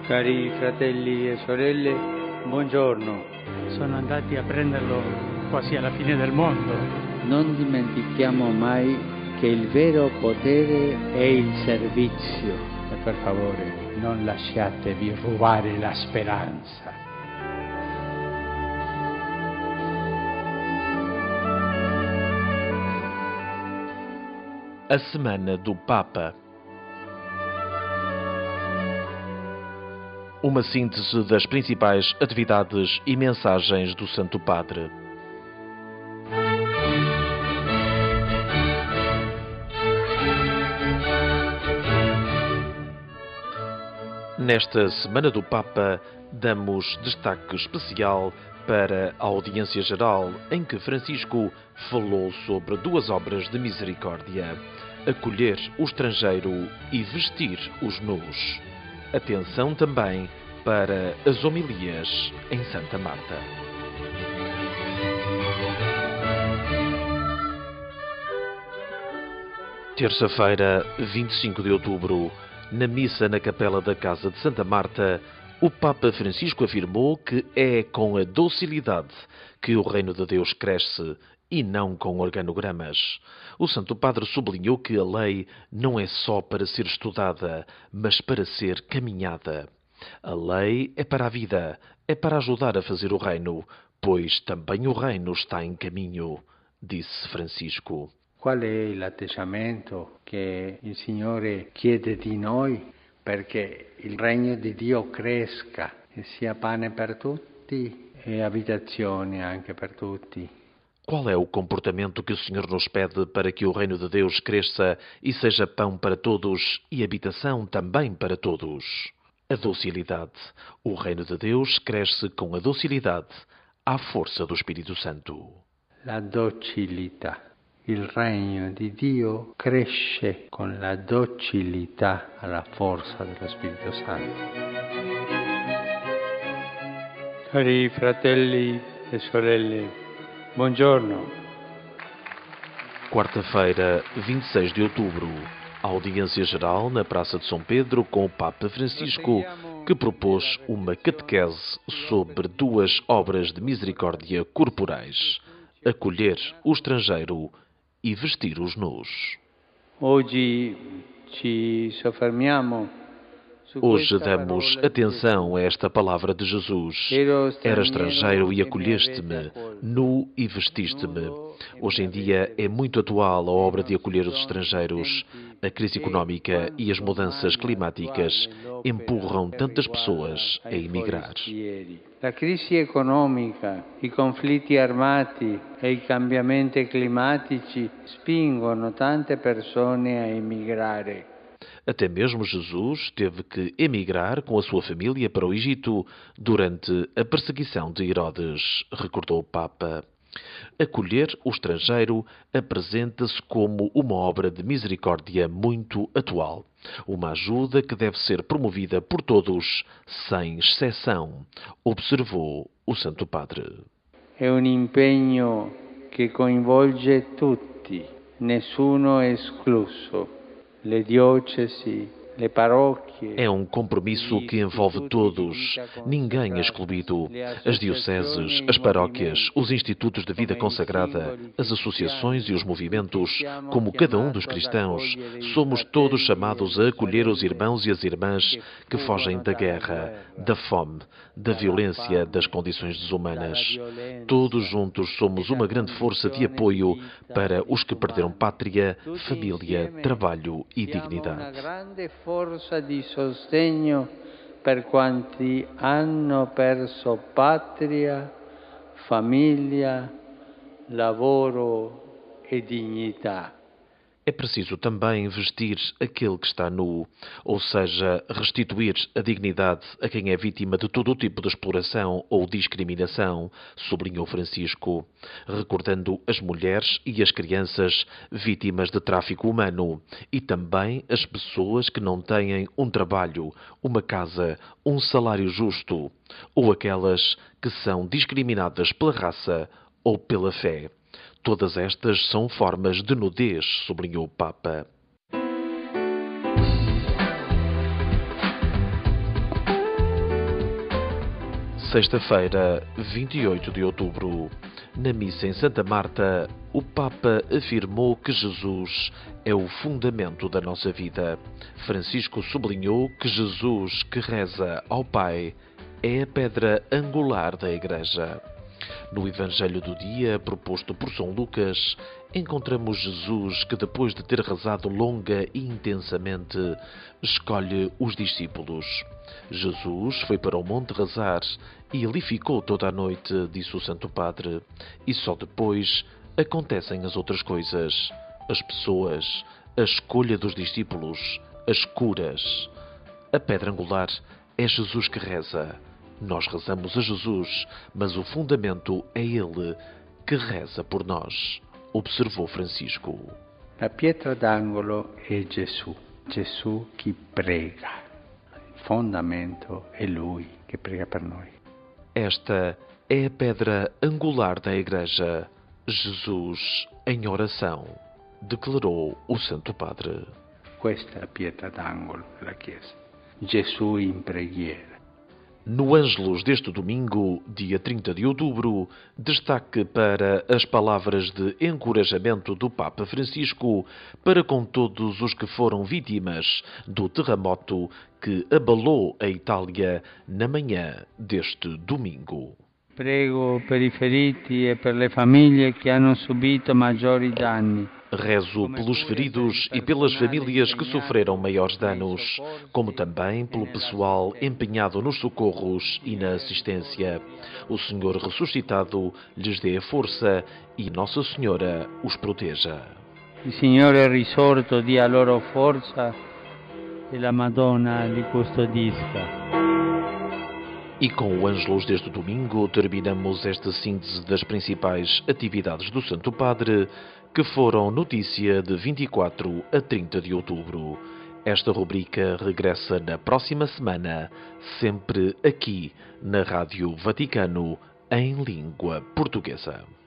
Cari fratelli e sorelle, buongiorno. Sono andati a prenderlo quasi alla fine del mondo. Non dimentichiamo mai che il vero potere è il servizio. E per favore, non lasciatevi rubare la speranza. A Semana do Papa. Uma síntese das principais atividades e mensagens do Santo Padre. Nesta Semana do Papa, damos destaque especial para a audiência geral em que Francisco falou sobre duas obras de misericórdia: acolher o estrangeiro e vestir os nus. Atenção também para as homilias em Santa Marta. Terça-feira, 25 de outubro, na missa na capela da Casa de Santa Marta, o Papa Francisco afirmou que é com a docilidade que o reino de Deus cresce e não com organogramas. O Santo Padre sublinhou que a lei não é só para ser estudada, mas para ser caminhada. A lei é para a vida, é para ajudar a fazer o reino, pois também o reino está em caminho, disse Francisco. Qual è l'atteggiamento che il Signore chiede di noi perché il regno di Dio cresca e sia pane per tutti e abitazione anche per tutti? Qual é o comportamento que o Senhor nos pede para que o reino de Deus cresça e seja pão para todos e habitação também para todos? A docilidade. O reino de Deus cresce com a docilidade, à força do Espírito Santo. La docilità. Il regno di Dio cresce con la docilità alla forza dello Spirito Santo. Cari fratelli e sorelle, buongiorno. Quarta-feira, 26 de outubro, audiência geral na Praça de São Pedro com o Papa Francisco, que propôs uma catequese sobre duas obras de misericórdia corporais: acolher o estrangeiro e vestir os nus. Hoje damos atenção a esta palavra de Jesus. Era estrangeiro e acolheste-me, nu e vestiste-me. Hoje em dia é muito atual a obra de acolher os estrangeiros. A crise económica e as mudanças climáticas empurram tantas pessoas a emigrar. La crisi economica, i conflitti armati e i cambiamenti climatici spingono tante persone a emigrare. Até mesmo Jesus teve que emigrar com a sua família para o Egito durante a perseguição de Herodes, recordou o Papa. Acolher o estrangeiro apresenta-se como uma obra de misericórdia muito atual. Uma ajuda que deve ser promovida por todos, sem exceção, observou o Santo Padre. É um empenho que coinvolge tutti, nessuno é excluso. Le diocesi, le paróquias. É um compromisso que envolve todos, ninguém é excluído. As dioceses, as paróquias, os institutos de vida consagrada, as associações e os movimentos, como cada um dos cristãos, somos todos chamados a acolher os irmãos e as irmãs que fogem da guerra, da fome, da violência, das condições desumanas. Todos juntos somos uma grande força de apoio para os que perderam pátria, família, trabalho e dignidade. Forza di sostegno per quanti hanno perso patria, famiglia, lavoro e dignità. É preciso também vestir aquele que está nu, ou seja, restituir a dignidade a quem é vítima de todo o tipo de exploração ou discriminação, sublinhou Francisco, recordando as mulheres e as crianças vítimas de tráfico humano e também as pessoas que não têm um trabalho, uma casa, um salário justo, ou aquelas que são discriminadas pela raça ou pela fé. Todas estas são formas de nudez, sublinhou o Papa. Sexta-feira, 28 de outubro. Na missa em Santa Marta, o Papa afirmou que Jesus é o fundamento da nossa vida. Francisco sublinhou que Jesus, que reza ao Pai, é a pedra angular da Igreja. No Evangelho do dia, proposto por São Lucas, encontramos Jesus que, depois de ter rezado longa e intensamente, escolhe os discípulos. Jesus foi para o monte rezar e ali ficou toda a noite, disse o Santo Padre, e só depois acontecem as outras coisas, as pessoas, a escolha dos discípulos, as curas. A pedra angular é Jesus que reza. Nós rezamos a Jesus, mas o fundamento é Ele que reza por nós, observou Francisco. La pietra d'angolo è Gesù, Gesù che prega. Il fondamento è Lui che prega per noi. Esta é a pedra angular da Igreja, Jesus em oração, declarou o Santo Padre. Questa è la pietra d'angolo della Chiesa, Gesù in preghiera. No Ângelus deste domingo, dia 30 de outubro, destaque para as palavras de encorajamento do Papa Francisco para com todos os que foram vítimas do terremoto que abalou a Itália na manhã deste domingo. Prego per i feriti e per le famiglie che hanno subito maggiori danni. Rezo pelos feridos e pelas famílias que sofreram maiores danos, como também pelo pessoal empenhado nos socorros e na assistência. O Senhor ressuscitado lhes dê a força e Nossa Senhora os proteja. Il Signore risorto dia loro forza e la Madonna li custodisca. E com o Ângelus deste domingo terminamos esta síntese das principais atividades do Santo Padre, que foram notícia de 24 a 30 de outubro. Esta rubrica regressa na próxima semana, sempre aqui na Rádio Vaticano, em língua portuguesa.